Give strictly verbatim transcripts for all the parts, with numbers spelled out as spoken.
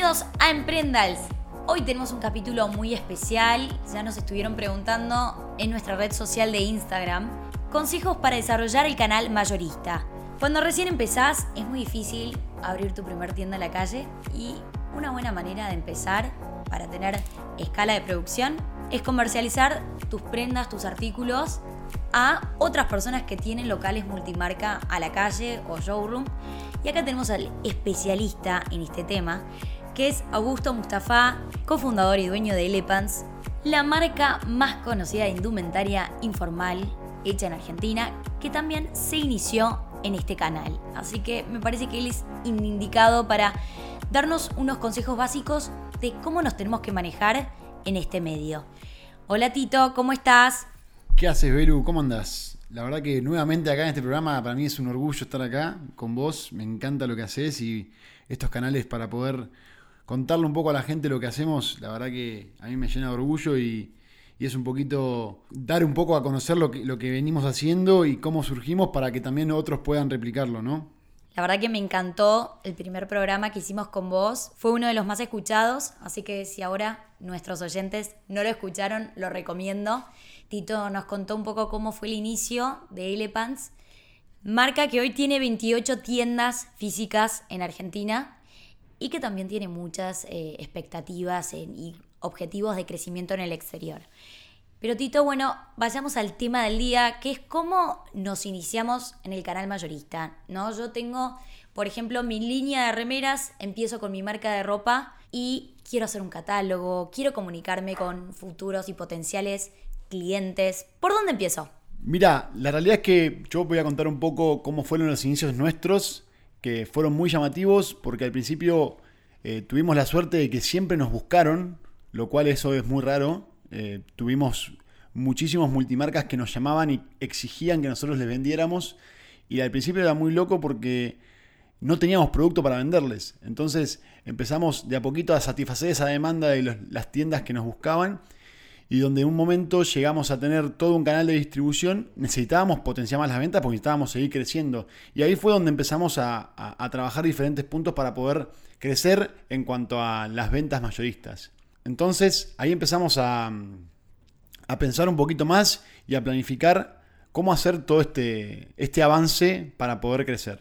Bienvenidos a Emprendals. Hoy tenemos un capítulo muy especial. Ya nos estuvieron preguntando en nuestra red social de Instagram consejos para desarrollar el canal mayorista. Cuando recién empezás es muy difícil abrir tu primer tienda en la calle y una buena manera de empezar para tener escala de producción es comercializar tus prendas, tus artículos a otras personas que tienen locales multimarca a la calle o showroom. Y acá tenemos al especialista en este tema, que es Augusto Mustafa, cofundador y dueño de Elepants, la marca más conocida de indumentaria informal hecha en Argentina, que también se inició en este canal. Así que me parece que él es indicado para darnos unos consejos básicos de cómo nos tenemos que manejar en este medio. Hola Tito, ¿cómo estás? ¿Qué haces, Beru? ¿Cómo andás? La verdad que nuevamente acá en este programa para mí es un orgullo estar acá con vos. Me encanta lo que haces y estos canales para poder contarle un poco a la gente lo que hacemos, la verdad que a mí me llena de orgullo y, y es un poquito dar un poco a conocer lo que, lo que venimos haciendo y cómo surgimos para que también otros puedan replicarlo, ¿no? La verdad que me encantó el primer programa que hicimos con vos. Fue uno de los más escuchados, así que si ahora nuestros oyentes no lo escucharon, lo recomiendo. Tito nos contó un poco cómo fue el inicio de Elepants, marca que hoy tiene veintiocho tiendas físicas en Argentina y que también tiene muchas eh, expectativas en, y objetivos de crecimiento en el exterior. Pero Tito, bueno, vayamos al tema del día, que es cómo nos iniciamos en el canal mayorista, ¿no? Yo tengo, por ejemplo, mi línea de remeras, empiezo con mi marca de ropa y quiero hacer un catálogo, quiero comunicarme con futuros y potenciales clientes. ¿Por dónde empiezo? Mira, la realidad es que yo voy a contar un poco cómo fueron los inicios nuestros, que fueron muy llamativos, porque al principio eh, tuvimos la suerte de que siempre nos buscaron, lo cual eso es muy raro. Eh, tuvimos muchísimos multimarcas que nos llamaban y exigían que nosotros les vendiéramos, y al principio era muy loco porque no teníamos producto para venderles. Entonces empezamos de a poquito a satisfacer esa demanda de los, las tiendas que nos buscaban, y donde en un momento llegamos a tener todo un canal de distribución. Necesitábamos potenciar más las ventas porque necesitábamos seguir creciendo, y ahí fue donde empezamos a, a, a trabajar diferentes puntos para poder crecer en cuanto a las ventas mayoristas. Entonces ahí empezamos a, a pensar un poquito más y a planificar cómo hacer todo este, este avance para poder crecer.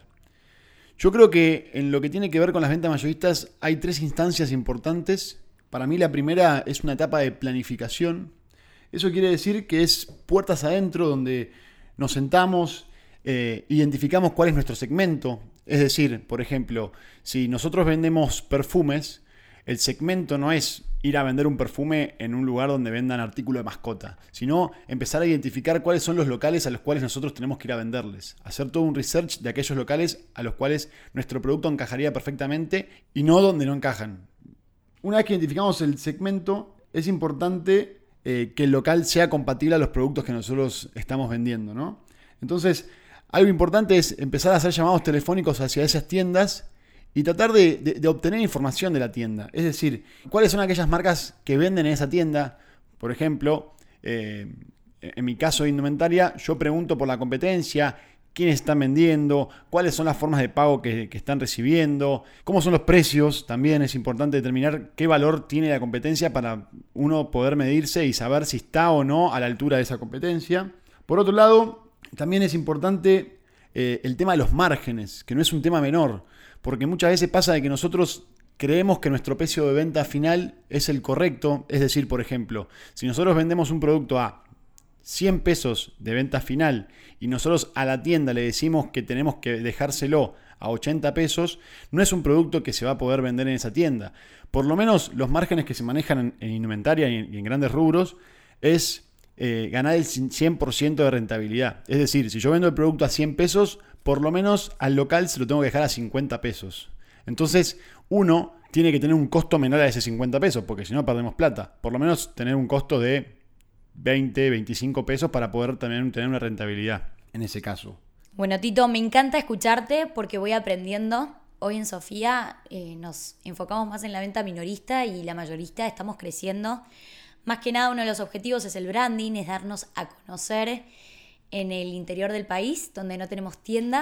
Yo creo que en lo que tiene que ver con las ventas mayoristas hay tres instancias importantes. Para mí la primera es una etapa de planificación. Eso quiere decir que es puertas adentro donde nos sentamos, eh, identificamos cuál es nuestro segmento. Es decir, por ejemplo, si nosotros vendemos perfumes, el segmento no es ir a vender un perfume en un lugar donde vendan artículos de mascota, sino empezar a identificar cuáles son los locales a los cuales nosotros tenemos que ir a venderles. Hacer todo un research de aquellos locales a los cuales nuestro producto encajaría perfectamente y no donde no encajan. Una vez que identificamos el segmento, es importante eh, que el local sea compatible a los productos que nosotros estamos vendiendo, ¿no? Entonces, algo importante es empezar a hacer llamados telefónicos hacia esas tiendas y tratar de, de, de obtener información de la tienda. Es decir, cuáles son aquellas marcas que venden en esa tienda. Por ejemplo, eh, en mi caso de indumentaria, yo pregunto por la competencia, quiénes están vendiendo, cuáles son las formas de pago que, que están recibiendo, cómo son los precios. También es importante determinar qué valor tiene la competencia para uno poder medirse y saber si está o no a la altura de esa competencia. Por otro lado, también es importante eh, el tema de los márgenes, que no es un tema menor. Porque muchas veces pasa de que nosotros creemos que nuestro precio de venta final es el correcto. Es decir, por ejemplo, si nosotros vendemos un producto a cien pesos de venta final y nosotros a la tienda le decimos que tenemos que dejárselo a ochenta pesos, no es un producto que se va a poder vender en esa tienda. Por lo menos los márgenes que se manejan en, en indumentaria y en, y en grandes rubros es eh, ganar el cien por ciento de rentabilidad. Es decir, si yo vendo el producto a cien pesos, por lo menos al local se lo tengo que dejar a cincuenta pesos. Entonces, uno tiene que tener un costo menor a ese cincuenta pesos, porque si no perdemos plata. Por lo menos tener un costo de veinte, veinticinco pesos para poder también tener una rentabilidad en ese caso. Bueno, Tito, me encanta escucharte porque voy aprendiendo. Hoy en Sofía eh, nos enfocamos más en la venta minorista y la mayorista estamos creciendo. Más que nada, uno de los objetivos es el branding, es darnos a conocer en el interior del país, donde no tenemos tiendas,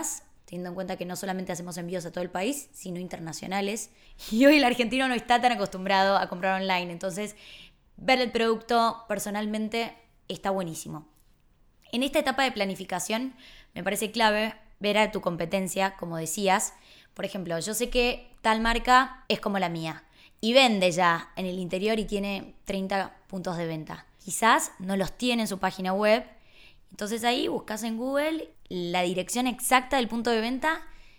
teniendo en cuenta que no solamente hacemos envíos a todo el país, sino internacionales. Y hoy el argentino no está tan acostumbrado a comprar online, entonces ver el producto personalmente está buenísimo. En esta etapa de planificación me parece clave ver a tu competencia, como decías. Por ejemplo, yo sé que tal marca es como la mía y vende ya en el interior y tiene treinta puntos de venta. Quizás no los tiene en su página web. Entonces ahí buscas en Google la dirección exacta del punto de venta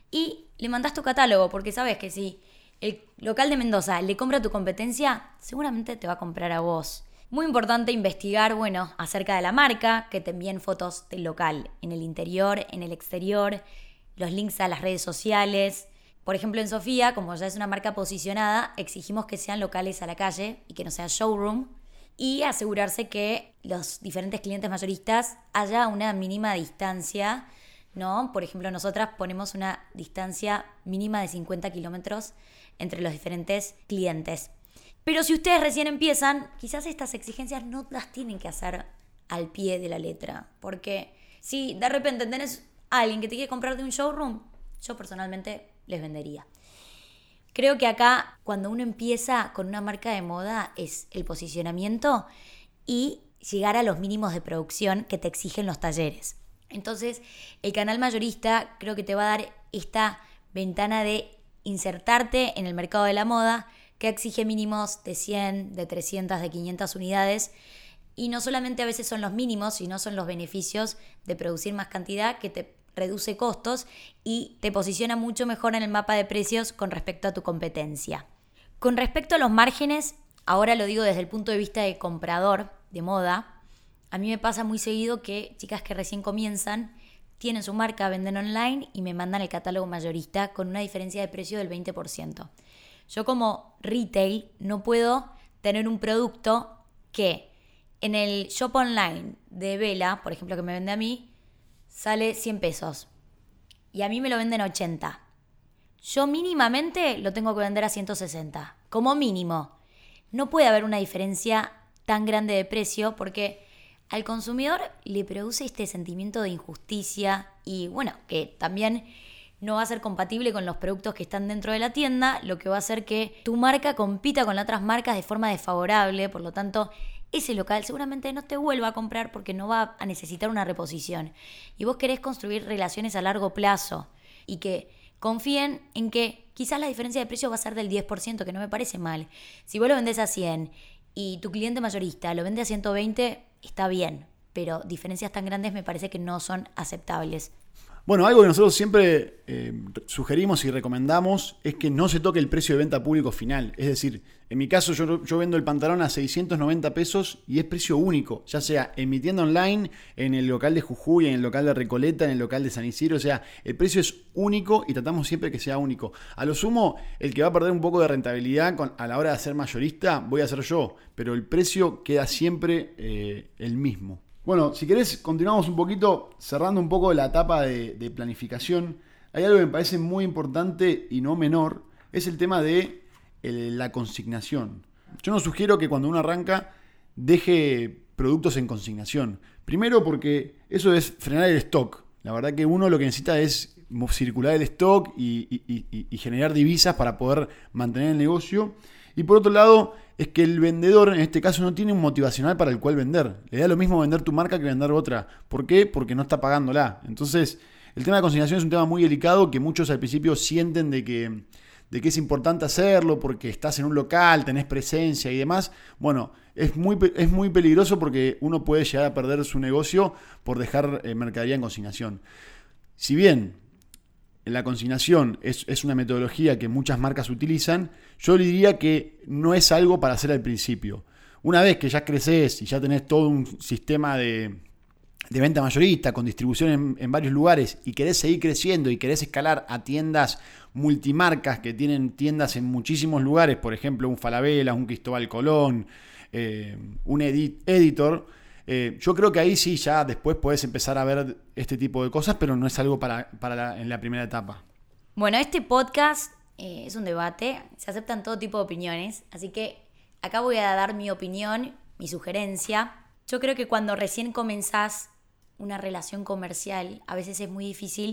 y le mandás tu catálogo, porque sabes que si el local de Mendoza le compra a tu competencia, seguramente te va a comprar a vos. Muy importante investigar, bueno, acerca de la marca, que te envíen fotos del local, en el interior, en el exterior, los links a las redes sociales. Por ejemplo, en Sofía, como ya es una marca posicionada, exigimos que sean locales a la calle y que no sea showroom. Y asegurarse que los diferentes clientes mayoristas haya una mínima distancia, ¿no? Por ejemplo, nosotras ponemos una distancia mínima de cincuenta kilómetros entre los diferentes clientes. Pero si ustedes recién empiezan, quizás estas exigencias no las tienen que hacer al pie de la letra. Porque si de repente tenés a alguien que te quiere comprar de un showroom, yo personalmente les vendería. Creo que acá, cuando uno empieza con una marca de moda, es el posicionamiento y llegar a los mínimos de producción que te exigen los talleres. Entonces, el canal mayorista creo que te va a dar esta ventana de insertarte en el mercado de la moda, que exige mínimos de cien, de trescientas, de quinientas unidades. Y no solamente a veces son los mínimos, sino son los beneficios de producir más cantidad que te reduce costos y te posiciona mucho mejor en el mapa de precios con respecto a tu competencia. Con respecto a los márgenes, ahora lo digo desde el punto de vista de comprador de moda, a mí me pasa muy seguido que chicas que recién comienzan tienen su marca, venden online y me mandan el catálogo mayorista con una diferencia de precio del veinte por ciento. Yo como retail no puedo tener un producto que en el shop online de Vela, por ejemplo, que me vende a mí, sale cien pesos y a mí me lo venden a ochenta. Yo mínimamente lo tengo que vender a ciento sesenta, como mínimo. No puede haber una diferencia tan grande de precio porque al consumidor le produce este sentimiento de injusticia y bueno, que también no va a ser compatible con los productos que están dentro de la tienda, lo que va a hacer que tu marca compita con las otras marcas de forma desfavorable, por lo tanto ese local seguramente no te vuelva a comprar porque no va a necesitar una reposición. Y vos querés construir relaciones a largo plazo y que confíen en que quizás la diferencia de precio va a ser del diez por ciento, que no me parece mal. Si vos lo vendés a cien y tu cliente mayorista lo vende a ciento veinte, está bien, pero diferencias tan grandes me parece que no son aceptables. Bueno, algo que nosotros siempre eh, sugerimos y recomendamos es que no se toque el precio de venta público final. Es decir, en mi caso yo, yo vendo el pantalón a seiscientos noventa pesos y es precio único, ya sea en mi tienda online, en el local de Jujuy, en el local de Recoleta, en el local de San Isidro. O sea, el precio es único y tratamos siempre que sea único. A lo sumo, el que va a perder un poco de rentabilidad con, a la hora de ser mayorista voy a ser yo, pero el precio queda siempre eh, el mismo. Bueno, si querés, continuamos un poquito, cerrando un poco la etapa de, de planificación. Hay algo que me parece muy importante y no menor, es el tema de el, la consignación. Yo no sugiero que cuando uno arranca deje productos en consignación. Primero porque eso es frenar el stock. La verdad que uno lo que necesita es circular el stock y, y, y, y generar divisas para poder mantener el negocio. Y por otro lado, es que el vendedor, en este caso, no tiene un motivacional para el cual vender. Le da lo mismo vender tu marca que vender otra. ¿Por qué? Porque no está pagándola. Entonces, el tema de consignación es un tema muy delicado que muchos al principio sienten de que, de que es importante hacerlo porque estás en un local, tenés presencia y demás. Bueno, es muy, es muy peligroso porque uno puede llegar a perder su negocio por dejar eh, mercadería en consignación. Si bien la consignación es, es una metodología que muchas marcas utilizan, yo le diría que no es algo para hacer al principio. Una vez que ya creces y ya tenés todo un sistema de, de venta mayorista con distribución en, en varios lugares y querés seguir creciendo y querés escalar a tiendas multimarcas que tienen tiendas en muchísimos lugares, por ejemplo un Falabella, un Cristóbal Colón, eh, un edit, Editor, Eh, yo creo que ahí sí ya después podés empezar a ver este tipo de cosas, pero no es algo para, para la, en la primera etapa. Bueno, este podcast eh, es un debate, se aceptan todo tipo de opiniones, así que acá voy a dar mi opinión, mi sugerencia. Yo creo que cuando recién comenzás una relación comercial, a veces es muy difícil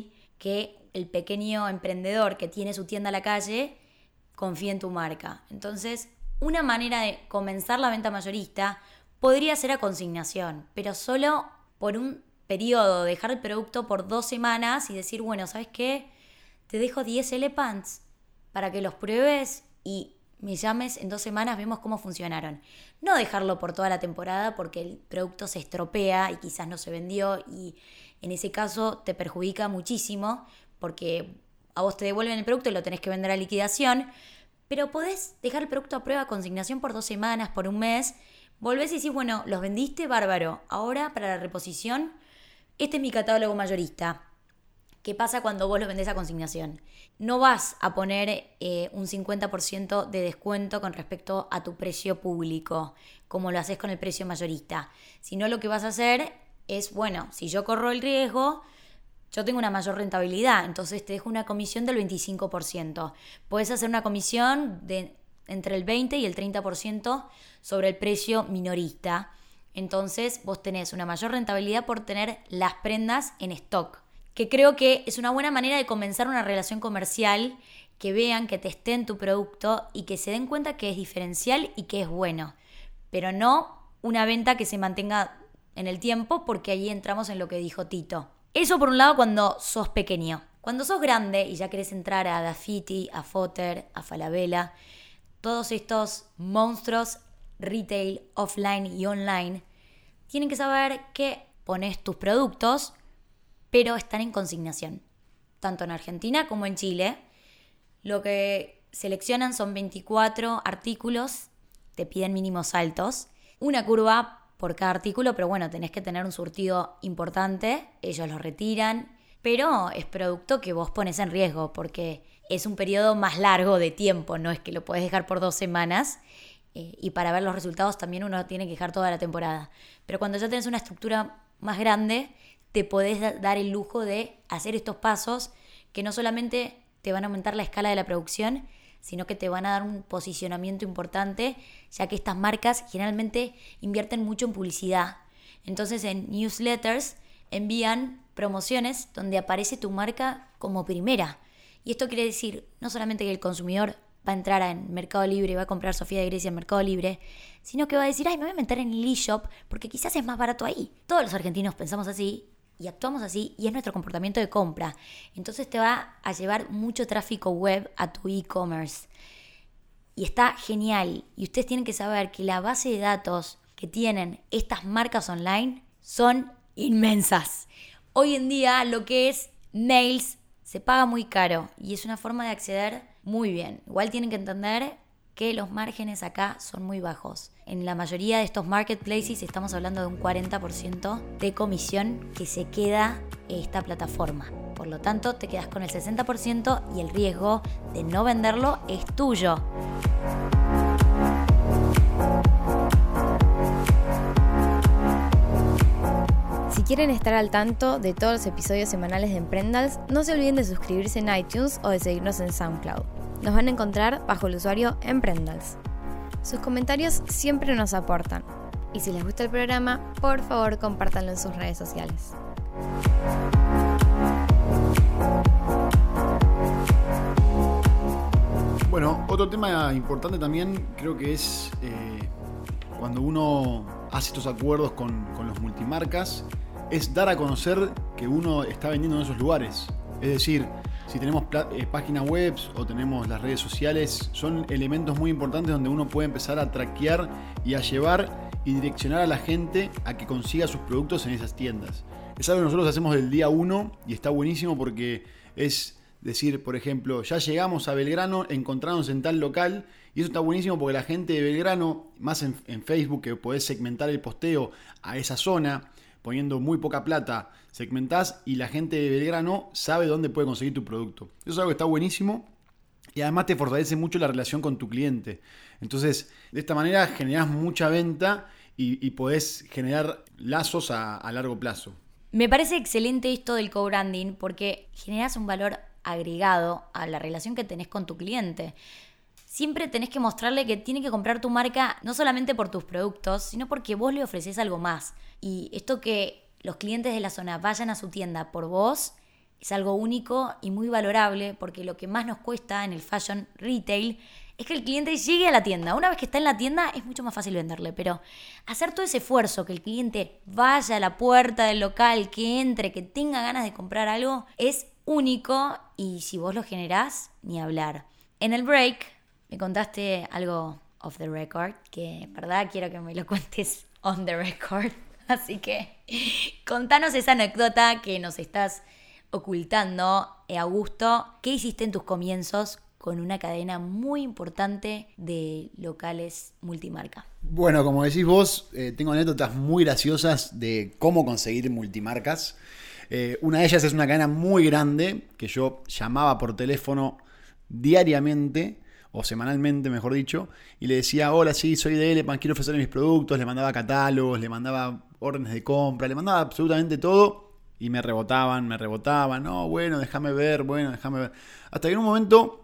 que el pequeño emprendedor que tiene su tienda a la calle confíe en tu marca. Entonces, una manera de comenzar la venta mayorista podría ser a consignación, pero solo por un periodo, dejar el producto por dos semanas y decir, bueno, ¿sabes qué? Te dejo diez Elephants para que los pruebes y me llames en dos semanas, vemos cómo funcionaron. No dejarlo por toda la temporada porque el producto se estropea y quizás no se vendió y en ese caso te perjudica muchísimo porque a vos te devuelven el producto y lo tenés que vender a liquidación, pero podés dejar el producto a prueba, consignación por dos semanas, por un mes, volvés y decís, bueno, los vendiste, bárbaro, ahora para la reposición, este es mi catálogo mayorista. ¿Qué pasa cuando vos los vendés a consignación? No vas a poner eh, un cincuenta por ciento de descuento con respecto a tu precio público, como lo haces con el precio mayorista, sino lo que vas a hacer es, bueno, si yo corro el riesgo, yo tengo una mayor rentabilidad, entonces te dejo una comisión del veinticinco por ciento. Puedes hacer una comisión de entre el veinte y el treinta por ciento sobre el precio minorista. Entonces vos tenés una mayor rentabilidad por tener las prendas en stock, que creo que es una buena manera de comenzar una relación comercial, que vean, que testeen tu producto y que se den cuenta que es diferencial y que es bueno, pero no una venta que se mantenga en el tiempo, porque allí entramos en lo que dijo Tito. Eso por un lado cuando sos pequeño. Cuando sos grande y ya querés entrar a Dafiti, a Foter, a Falabella, todos estos monstruos retail, offline y online, tienen que saber que pones tus productos, pero están en consignación. Tanto en Argentina como en Chile. Lo que seleccionan son veinticuatro artículos, te piden mínimos altos, una curva por cada artículo, pero bueno, tenés que tener un surtido importante, ellos lo retiran, pero es producto que vos pones en riesgo porque es un periodo más largo de tiempo, no es que lo podés dejar por dos semanas eh, y para ver los resultados también uno tiene que dejar toda la temporada. Pero cuando ya tenés una estructura más grande, te podés da- dar el lujo de hacer estos pasos que no solamente te van a aumentar la escala de la producción, sino que te van a dar un posicionamiento importante, ya que estas marcas generalmente invierten mucho en publicidad. Entonces en newsletters envían promociones donde aparece tu marca como primera. Y esto quiere decir no solamente que el consumidor va a entrar en Mercado Libre y va a comprar Sofía de Grecia en Mercado Libre, sino que va a decir, ay, me voy a meter en el eShop porque quizás es más barato ahí. Todos los argentinos pensamos así y actuamos así y es nuestro comportamiento de compra. Entonces te va a llevar mucho tráfico web a tu e-commerce. Y está genial. Y ustedes tienen que saber que la base de datos que tienen estas marcas online son inmensas. Hoy en día lo que es nails se paga muy caro y es una forma de acceder muy bien. Igual tienen que entender que los márgenes acá son muy bajos. En la mayoría de estos marketplaces estamos hablando de un cuarenta por ciento de comisión que se queda esta plataforma. Por lo tanto, te quedas con el sesenta por ciento y el riesgo de no venderlo es tuyo. Si quieren estar al tanto de todos los episodios semanales de Emprendals, no se olviden de suscribirse en iTunes o de seguirnos en SoundCloud. Nos van a encontrar bajo el usuario Emprendals. Sus comentarios siempre nos aportan. Y si les gusta el programa, por favor compártanlo en sus redes sociales. Bueno, otro tema importante también creo que es eh, cuando uno hace estos acuerdos con, con los multimarcas, es dar a conocer que uno está vendiendo en esos lugares. Es decir, si tenemos eh, páginas web o tenemos las redes sociales, son elementos muy importantes donde uno puede empezar a traquear y a llevar y direccionar a la gente a que consiga sus productos en esas tiendas. Es algo que nosotros hacemos del día uno y está buenísimo porque es decir, por ejemplo, ya llegamos a Belgrano, encontrarnos en tal local, y eso está buenísimo porque la gente de Belgrano, más en, en Facebook, que podés segmentar el posteo a esa zona, poniendo muy poca plata, segmentás y la gente de Belgrano sabe dónde puede conseguir tu producto. Eso es algo que está buenísimo y además te fortalece mucho la relación con tu cliente. Entonces, de esta manera generás mucha venta y, y podés generar lazos a, a largo plazo. Me parece excelente esto del co-branding porque generas un valor agregado a la relación que tenés con tu cliente. Siempre tenés que mostrarle que tiene que comprar tu marca no solamente por tus productos, sino porque vos le ofreces algo más. Y esto que los clientes de la zona vayan a su tienda por vos es algo único y muy valorable, porque lo que más nos cuesta en el fashion retail es que el cliente llegue a la tienda. Una vez que está en la tienda es mucho más fácil venderle, pero hacer todo ese esfuerzo, que el cliente vaya a la puerta del local, que entre, que tenga ganas de comprar algo, es único, y si vos lo generás, ni hablar. En el break me contaste algo off the record, que en verdad quiero que me lo cuentes on the record. Así que contanos esa anécdota que nos estás ocultando, Augusto. ¿Qué hiciste en tus comienzos con una cadena muy importante de locales multimarca? Bueno, como decís vos, eh, tengo anécdotas muy graciosas de cómo conseguir multimarcas. Eh, una de ellas es una cadena muy grande que yo llamaba por teléfono diariamente, o semanalmente mejor dicho, y le decía: hola, sí, soy de Elephant, quiero ofrecerle mis productos. Le mandaba catálogos, le mandaba órdenes de compra, le mandaba absolutamente todo, y me rebotaban, me rebotaban. No, bueno, déjame ver, bueno, déjame ver. Hasta que en un momento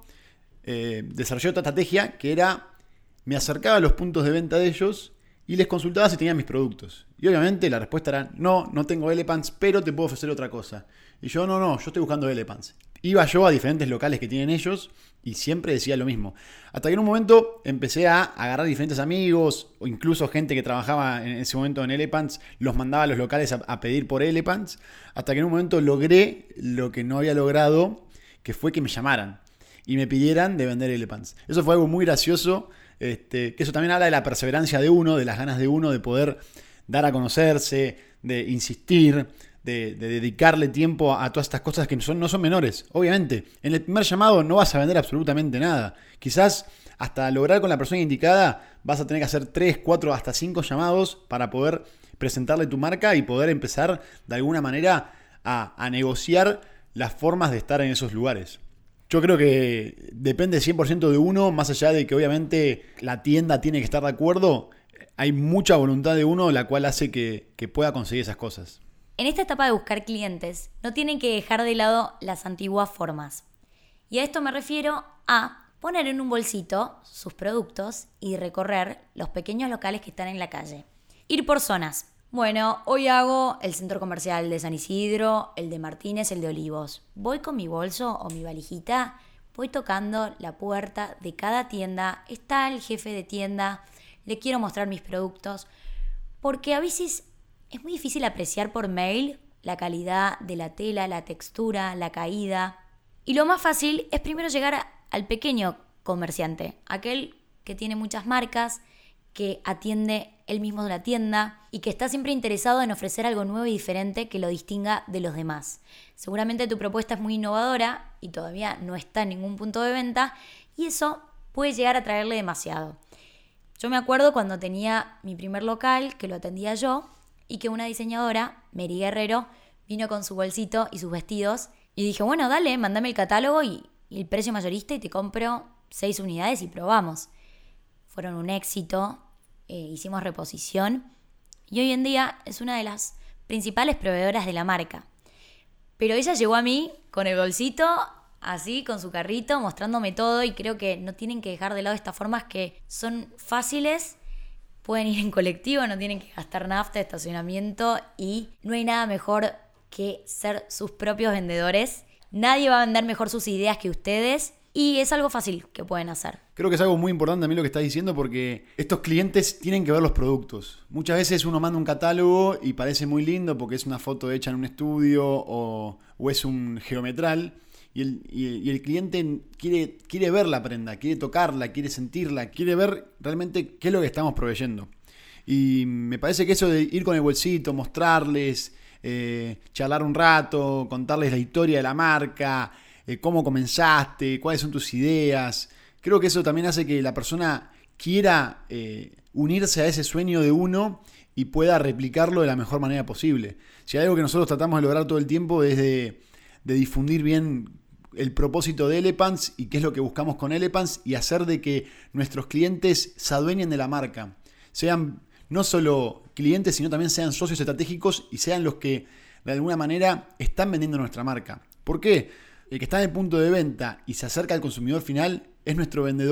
eh, desarrollé otra estrategia, que era: me acercaba a los puntos de venta de ellos y les consultaba si tenían mis productos. Y obviamente la respuesta era: no, no tengo Elephants, pero te puedo ofrecer otra cosa. Y yo: no, no, yo estoy buscando Elephants. Iba yo a diferentes locales que tienen ellos y siempre decía lo mismo. Hasta que en un momento empecé a agarrar diferentes amigos, o incluso gente que trabajaba en ese momento en Elephants, los mandaba a los locales a, a pedir por Elephants. Hasta que en un momento logré lo que no había logrado, que fue que me llamaran y me pidieran de vender Elephants. Eso fue algo muy gracioso, este, que eso también habla de la perseverancia de uno, de las ganas de uno de poder dar a conocerse, de insistir, de, de dedicarle tiempo a, a todas estas cosas que son, no son menores. Obviamente, en el primer llamado no vas a vender absolutamente nada. Quizás hasta lograr con la persona indicada vas a tener que hacer tres, cuatro, hasta cinco llamados para poder presentarle tu marca y poder empezar de alguna manera a, a negociar las formas de estar en esos lugares. Yo creo que depende cien por ciento de uno, más allá de que obviamente la tienda tiene que estar de acuerdo. Hay mucha voluntad de uno, la cual hace que, que pueda conseguir esas cosas. En esta etapa de buscar clientes, no tienen que dejar de lado las antiguas formas. Y a esto me refiero a poner en un bolsito sus productos y recorrer los pequeños locales que están en la calle. Ir por zonas. Bueno, hoy hago el centro comercial de San Isidro, el de Martínez, el de Olivos. Voy con mi bolso o mi valijita, voy tocando la puerta de cada tienda. Está el jefe de tienda, le quiero mostrar mis productos, porque a veces es muy difícil apreciar por mail la calidad de la tela, la textura, la caída. Y lo más fácil es primero llegar a, al pequeño comerciante, aquel que tiene muchas marcas, que atiende él mismo de la tienda y que está siempre interesado en ofrecer algo nuevo y diferente que lo distinga de los demás. Seguramente tu propuesta es muy innovadora y todavía no está en ningún punto de venta, y eso puede llegar a traerle demasiado. Yo me acuerdo cuando tenía mi primer local, que lo atendía yo, y que una diseñadora, Mary Guerrero, vino con su bolsito y sus vestidos, y dije: bueno, dale, mándame el catálogo y, y el precio mayorista y te compro seis unidades y probamos. Fueron un éxito, eh, hicimos reposición y hoy en día es una de las principales proveedoras de la marca. Pero ella llegó a mí con el bolsito, así, con su carrito, mostrándome todo, y creo que no tienen que dejar de lado estas formas que son fáciles. Pueden ir en colectivo, no tienen que gastar nafta, estacionamiento, y no hay nada mejor que ser sus propios vendedores. Nadie va a vender mejor sus ideas que ustedes, y es algo fácil que pueden hacer. Creo que es algo muy importante a mí lo que estás diciendo, porque estos clientes tienen que ver los productos. Muchas veces uno manda un catálogo y parece muy lindo porque es una foto hecha en un estudio o, o es un geometral. Y el, y, y el cliente quiere, quiere ver la prenda, quiere tocarla, quiere sentirla, quiere ver realmente qué es lo que estamos proveyendo. Y me parece que eso de ir con el bolsito, mostrarles, eh, charlar un rato, contarles la historia de la marca, eh, cómo comenzaste, cuáles son tus ideas, creo que eso también hace que la persona quiera eh, unirse a ese sueño de uno y pueda replicarlo de la mejor manera posible. Si hay algo que nosotros tratamos de lograr todo el tiempo es de, de difundir bien el propósito de Elephants y qué es lo que buscamos con Elephants, y hacer de que nuestros clientes se adueñen de la marca, sean no solo clientes, sino también sean socios estratégicos y sean los que de alguna manera están vendiendo nuestra marca. ¿Por qué? El que está en el punto de venta y se acerca al consumidor final es nuestro vendedor,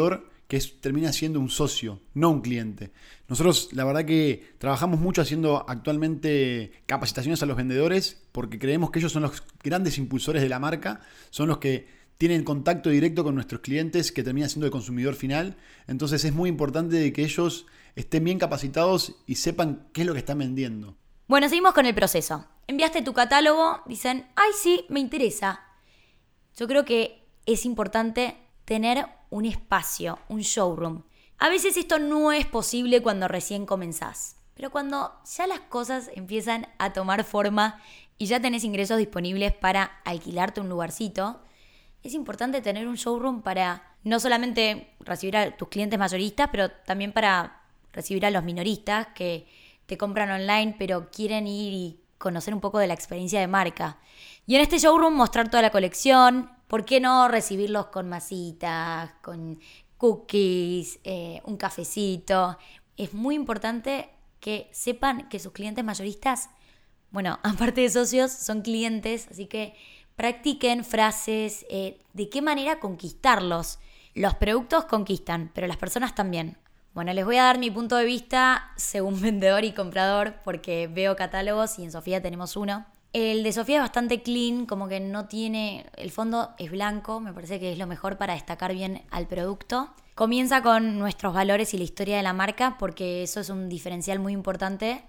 que es, termina siendo un socio, no un cliente. Nosotros la verdad que trabajamos mucho haciendo actualmente capacitaciones a los vendedores porque creemos que ellos son los grandes impulsores de la marca, son los que tienen contacto directo con nuestros clientes que termina siendo el consumidor final. Entonces es muy importante que ellos estén bien capacitados y sepan qué es lo que están vendiendo. Bueno, seguimos con el proceso. Enviaste tu catálogo, dicen, ay sí, me interesa. Yo creo que es importante tener un espacio, un showroom. A veces esto no es posible cuando recién comenzás, pero cuando ya las cosas empiezan a tomar forma y ya tenés ingresos disponibles para alquilarte un lugarcito, es importante tener un showroom para no solamente recibir a tus clientes mayoristas, pero también para recibir a los minoristas que te compran online pero quieren ir y conocer un poco de la experiencia de marca. Y en este showroom mostrar toda la colección. ¿Por qué no recibirlos con masitas, con cookies, eh, un cafecito? Es muy importante que sepan que sus clientes mayoristas, bueno, aparte de socios, son clientes, así que practiquen frases, eh, de qué manera conquistarlos. Los productos conquistan, pero las personas también. Bueno, les voy a dar mi punto de vista según vendedor y comprador, porque veo catálogos y en Sofía tenemos uno. El de Sofía es bastante clean, como que no tiene... El fondo es blanco, me parece que es lo mejor para destacar bien al producto. Comienza con nuestros valores y la historia de la marca, porque eso es un diferencial muy importante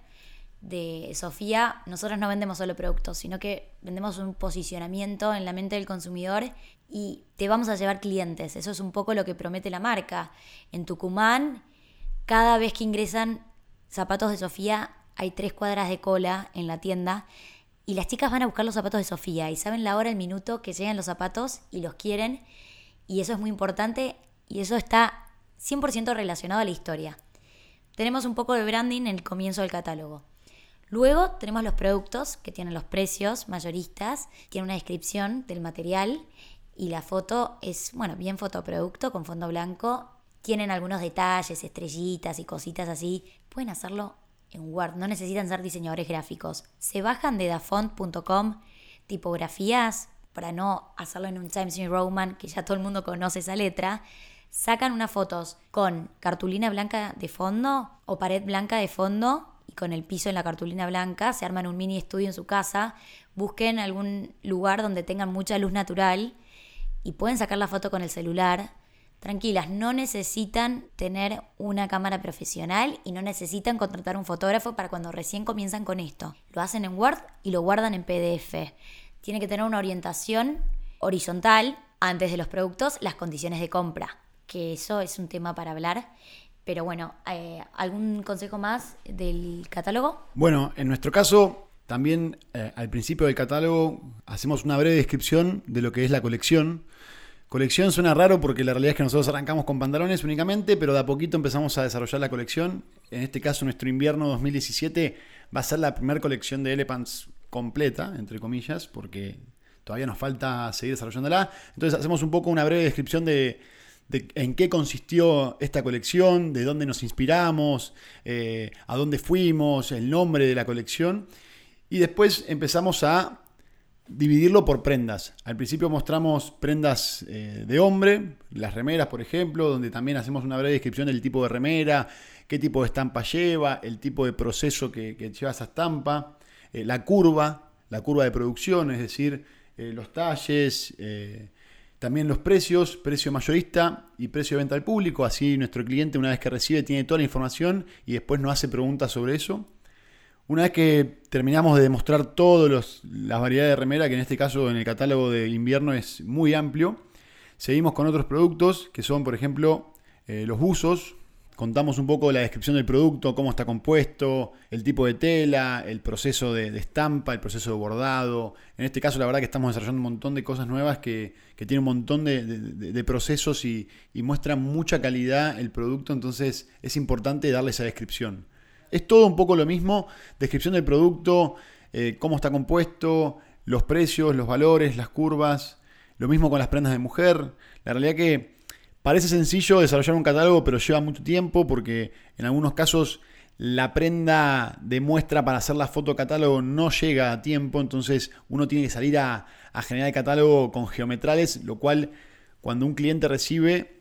de Sofía. Nosotros no vendemos solo productos, sino que vendemos un posicionamiento en la mente del consumidor y te vamos a llevar clientes. Eso es un poco lo que promete la marca. En Tucumán, cada vez que ingresan zapatos de Sofía, hay tres cuadras de cola en la tienda. Y las chicas van a buscar los zapatos de Sofía y saben la hora, el minuto que llegan los zapatos y los quieren. Y eso es muy importante y eso está cien por ciento relacionado a la historia. Tenemos un poco de branding en el comienzo del catálogo. Luego tenemos los productos que tienen los precios mayoristas, tienen una descripción del material y la foto es, bueno, bien fotoproducto con fondo blanco. Tienen algunos detalles, estrellitas y cositas así. Pueden hacerlo en Word, no necesitan ser diseñadores gráficos. Se bajan de dafont punto com tipografías para no hacerlo en un Times New Roman, que ya todo el mundo conoce esa letra. Sacan unas fotos con cartulina blanca de fondo o pared blanca de fondo y con el piso en la cartulina blanca. Se arman un mini estudio en su casa. Busquen algún lugar donde tengan mucha luz natural y pueden sacar la foto con el celular. Tranquilas, no necesitan tener una cámara profesional y no necesitan contratar un fotógrafo para cuando recién comienzan con esto. Lo hacen en Word y lo guardan en P D F. Tiene que tener una orientación horizontal antes de los productos, las condiciones de compra, que eso es un tema para hablar. Pero bueno, eh, ¿algún consejo más del catálogo? Bueno, en nuestro caso, también eh, al principio del catálogo hacemos una breve descripción de lo que es la colección. Colección suena raro porque la realidad es que nosotros arrancamos con pantalones únicamente, pero de a poquito empezamos a desarrollar la colección. En este caso, nuestro invierno dos mil diecisiete va a ser la primera colección de Elepants completa, entre comillas, porque todavía nos falta seguir desarrollándola. Entonces hacemos un poco una breve descripción de, de en qué consistió esta colección, de dónde nos inspiramos, eh, a dónde fuimos, el nombre de la colección. Y después empezamos a dividirlo por prendas. Al principio mostramos prendas eh, de hombre, las remeras, por ejemplo, donde también hacemos una breve descripción del tipo de remera, qué tipo de estampa lleva, el tipo de proceso que, que lleva esa estampa, eh, la curva, la curva de producción, es decir, eh, los talles, eh, también los precios, precio mayorista y precio de venta al público. Así nuestro cliente, una vez que recibe, tiene toda la información y después nos hace preguntas sobre eso. Una vez que terminamos de demostrar todas las variedades de remera, que en este caso en el catálogo de invierno es muy amplio, seguimos con otros productos que son, por ejemplo, eh, los buzos. Contamos un poco la descripción del producto, cómo está compuesto, el tipo de tela, el proceso de, de estampa, el proceso de bordado. En este caso, la verdad que estamos desarrollando un montón de cosas nuevas que, que tienen un montón de, de, de procesos y, y muestran mucha calidad el producto, entonces es importante darle esa descripción. Es todo un poco lo mismo, descripción del producto, eh, cómo está compuesto, los precios, los valores, las curvas. Lo mismo con las prendas de mujer. La realidad que parece sencillo desarrollar un catálogo, pero lleva mucho tiempo porque en algunos casos la prenda de muestra para hacer la foto catálogo no llega a tiempo. Entonces uno tiene que salir a, a generar el catálogo con geometrales, lo cual cuando un cliente recibe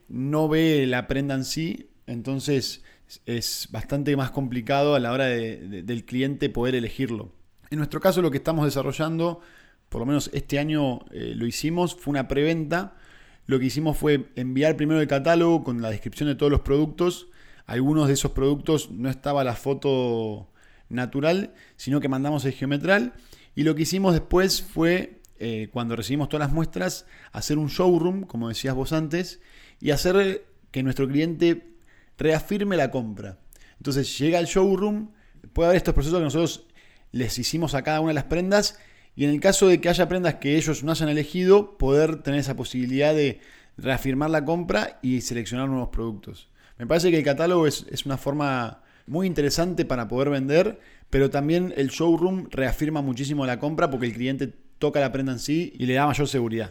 no ve la prenda en sí, entonces es bastante más complicado a la hora de, de, del cliente poder elegirlo. En nuestro caso, lo que estamos desarrollando, por lo menos este año eh, lo hicimos, fue una preventa. Lo que hicimos fue enviar primero el catálogo con la descripción de todos los productos. Algunos de esos productos no estaba la foto natural, sino que mandamos el geometral. Y lo que hicimos después fue, eh, cuando recibimos todas las muestras, hacer un showroom, como decías vos antes, y hacer que nuestro cliente reafirme la compra. Entonces llega al showroom, puede haber estos procesos que nosotros les hicimos a cada una de las prendas, y en el caso de que haya prendas que ellos no hayan elegido, poder tener esa posibilidad de reafirmar la compra y seleccionar nuevos productos. Me parece que el catálogo es, es una forma muy interesante para poder vender, pero también el showroom reafirma muchísimo la compra porque el cliente toca la prenda en sí y le da mayor seguridad.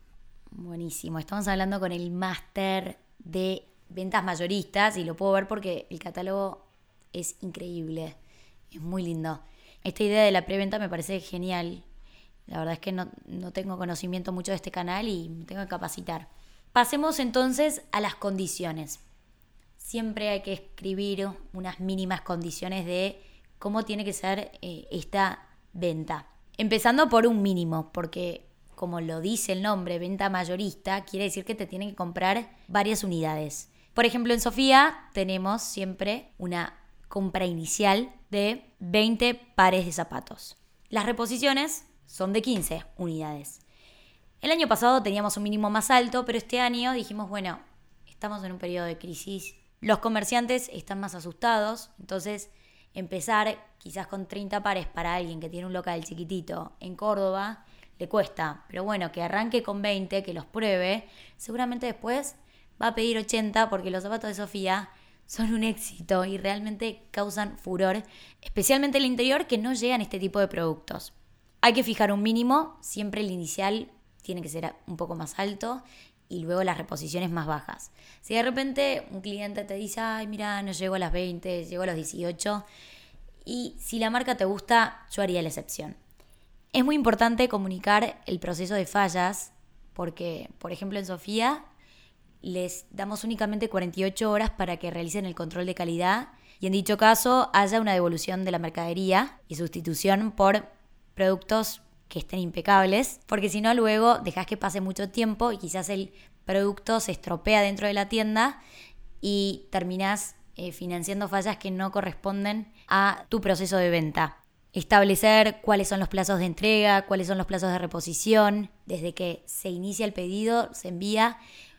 Buenísimo, estamos hablando con el máster de ventas mayoristas y lo puedo ver porque el catálogo es increíble, es muy lindo. Esta idea de la preventa me parece genial. La verdad es que no, no tengo conocimiento mucho de este canal y me tengo que capacitar. Pasemos entonces a las condiciones. Siempre hay que escribir unas mínimas condiciones de cómo tiene que ser eh, esta venta. Empezando por un mínimo, porque como lo dice el nombre, venta mayorista, quiere decir que te tienen que comprar varias unidades. Por ejemplo, en Sofía tenemos siempre una compra inicial de veinte pares de zapatos. Las reposiciones son de quince unidades. El año pasado teníamos un mínimo más alto, pero este año dijimos, bueno, estamos en un periodo de crisis. Los comerciantes están más asustados, entonces empezar quizás con treinta pares para alguien que tiene un local chiquitito en Córdoba le cuesta. Pero bueno, que arranque con veinte, que los pruebe, seguramente después va a pedir ochenta porque los zapatos de Sofía son un éxito y realmente causan furor, especialmente en el interior que no llegan este tipo de productos. Hay que fijar un mínimo, siempre el inicial tiene que ser un poco más alto y luego las reposiciones más bajas. Si de repente un cliente te dice, ay, mira, no llego a las veinte, llego a los dieciocho, y si la marca te gusta, yo haría la excepción. Es muy importante comunicar el proceso de fallas porque, por ejemplo, en Sofía les damos únicamente cuarenta y ocho horas para que realicen el control de calidad y en dicho caso haya una devolución de la mercadería y sustitución por productos que estén impecables, porque si no luego dejas que pase mucho tiempo y quizás el producto se estropea dentro de la tienda y terminás eh, financiando fallas que no corresponden a tu proceso de venta. Establecer cuáles son los plazos de entrega, cuáles son los plazos de reposición, desde que se inicia el pedido, se envía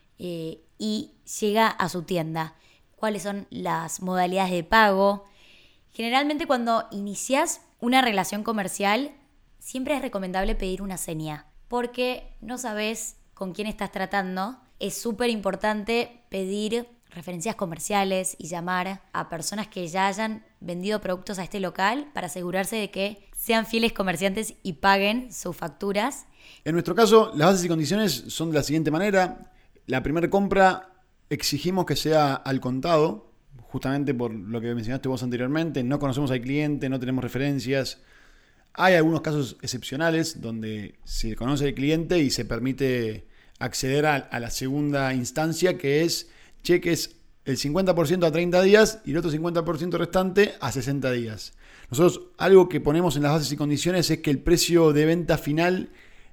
eh, y llega a su tienda. Cuáles son las modalidades de pago. Generalmente cuando inicias una relación comercial, siempre es recomendable pedir una seña, porque no sabes con quién estás tratando. Es súper importante pedir referencias comerciales y llamar a personas que ya hayan vendido productos a este local para asegurarse de que sean fieles comerciantes y paguen sus facturas. En nuestro caso, las bases y condiciones son de la siguiente manera. La primera compra exigimos que sea al contado, justamente por lo que mencionaste vos anteriormente. No conocemos al cliente, no tenemos referencias. Hay algunos casos excepcionales donde se conoce al cliente y se permite acceder a, a la segunda instancia, que es cheques el cincuenta por ciento a treinta días y el otro cincuenta por ciento restante a sesenta días. Nosotros algo que ponemos en las bases y condiciones es que el precio de venta final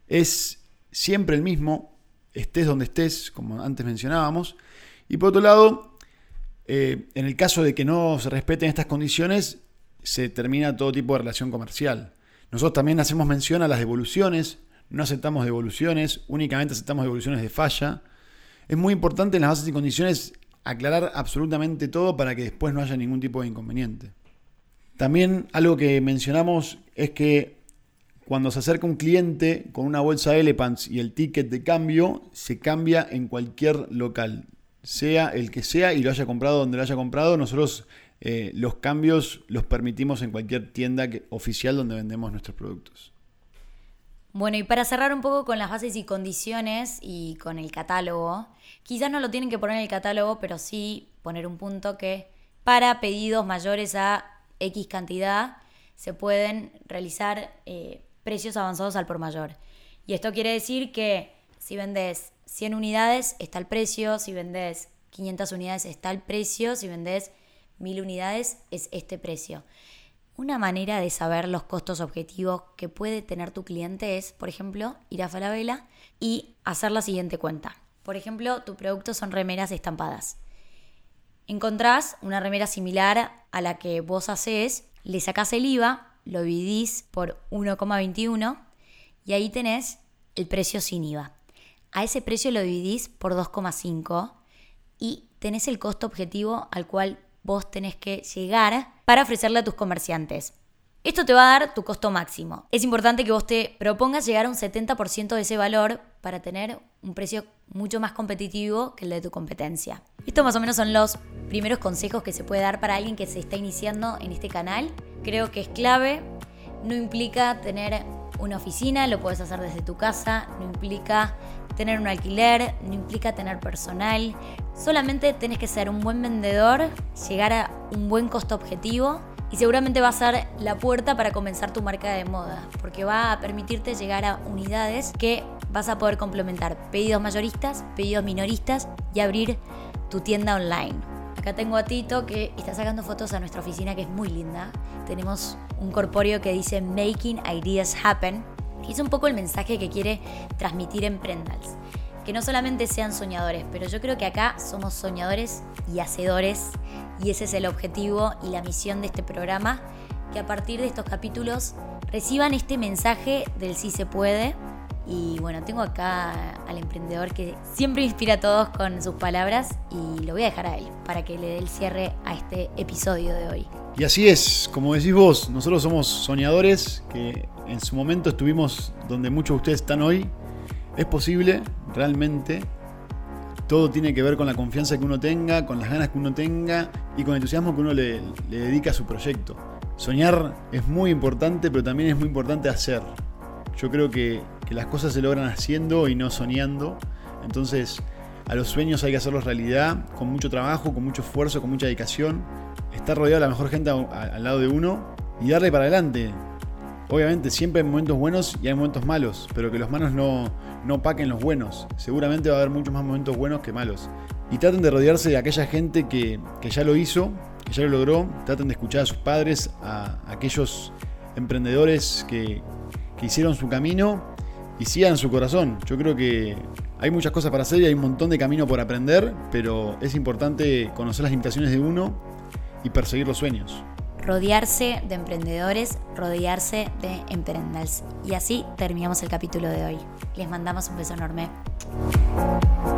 es siempre el mismo, estés donde estés, como antes mencionábamos. Y por otro lado, eh, en el caso de que no se respeten estas condiciones, se termina todo tipo de relación comercial. Nosotros también hacemos mención a las devoluciones, no aceptamos devoluciones, únicamente aceptamos devoluciones de falla. Es muy importante en las bases y condiciones aclarar absolutamente todo para que después no haya ningún tipo de inconveniente. También algo que mencionamos es que cuando se acerca un cliente con una bolsa Elepants y el ticket de cambio, se cambia en cualquier local, sea el que sea y lo haya comprado donde lo haya comprado. Nosotros eh, los cambios los permitimos en cualquier tienda que, oficial donde vendemos nuestros productos. Bueno, y para cerrar un poco con las bases y condiciones y con el catálogo, quizás no lo tienen que poner en el catálogo, pero sí poner un punto que para pedidos mayores a X cantidad se pueden realizar eh, precios avanzados al por mayor. Y esto quiere decir que si vendes cien unidades está el precio, si vendés quinientas unidades está el precio, si vendés mil unidades es este precio. Una manera de saber los costos objetivos que puede tener tu cliente es, por ejemplo, ir a Falabella y hacer la siguiente cuenta. Por ejemplo, tu producto son remeras estampadas. Encontrás una remera similar a la que vos hacés, le sacás el I V A, lo dividís por uno coma veintiuno y ahí tenés el precio sin I V A. A ese precio lo dividís por dos coma cinco y tenés el costo objetivo al cual vos tenés que llegar para ofrecerle a tus comerciantes. Esto te va a dar tu costo máximo. Es importante que vos te propongas llegar a un setenta por ciento de ese valor para tener un precio mucho más competitivo que el de tu competencia. Estos más o menos son los primeros consejos que se puede dar para alguien que se está iniciando en este canal. Creo que es clave. No implica tener una oficina, lo puedes hacer desde tu casa. No implica tener un alquiler, no implica tener personal. Solamente tenés que ser un buen vendedor, llegar a un buen costo objetivo y seguramente va a ser la puerta para comenzar tu marca de moda, porque va a permitirte llegar a unidades que vas a poder complementar pedidos mayoristas, pedidos minoristas y abrir tu tienda online. Acá tengo a Tito que está sacando fotos a nuestra oficina, que es muy linda. Tenemos un corpóreo que dice Making Ideas Happen, y es un poco el mensaje que quiere transmitir Emprendals. Que no solamente sean soñadores, pero yo creo que acá somos soñadores y hacedores, y ese es el objetivo y la misión de este programa, que a partir de estos capítulos reciban este mensaje del sí se puede. Y bueno, tengo acá al emprendedor que siempre inspira a todos con sus palabras y lo voy a dejar a él para que le dé el cierre a este episodio de hoy. Y así es, como decís vos, nosotros somos soñadores que en su momento estuvimos donde muchos de ustedes están hoy. Es posible, realmente. Todo tiene que ver con la confianza que uno tenga, con las ganas que uno tenga y con el entusiasmo que uno le, le dedica a su proyecto. Soñar es muy importante, pero también es muy importante hacer. Yo creo que, que las cosas se logran haciendo y no soñando. Entonces, a los sueños hay que hacerlos realidad, con mucho trabajo, con mucho esfuerzo, con mucha dedicación. Estar rodeado de la mejor gente a, a, al lado de uno y darle para adelante. Obviamente siempre hay momentos buenos y hay momentos malos, pero que los malos no, no opaquen los buenos. Seguramente va a haber muchos más momentos buenos que malos. Y traten de rodearse de aquella gente que, que ya lo hizo, que ya lo logró. Traten de escuchar a sus padres, a, a aquellos emprendedores que, que hicieron su camino y sigan su corazón. Yo creo que hay muchas cosas para hacer y hay un montón de camino por aprender, pero es importante conocer las limitaciones de uno y perseguir los sueños. Rodearse de emprendedores, rodearse de Emprendals. Y así terminamos el capítulo de hoy. Les mandamos un beso enorme.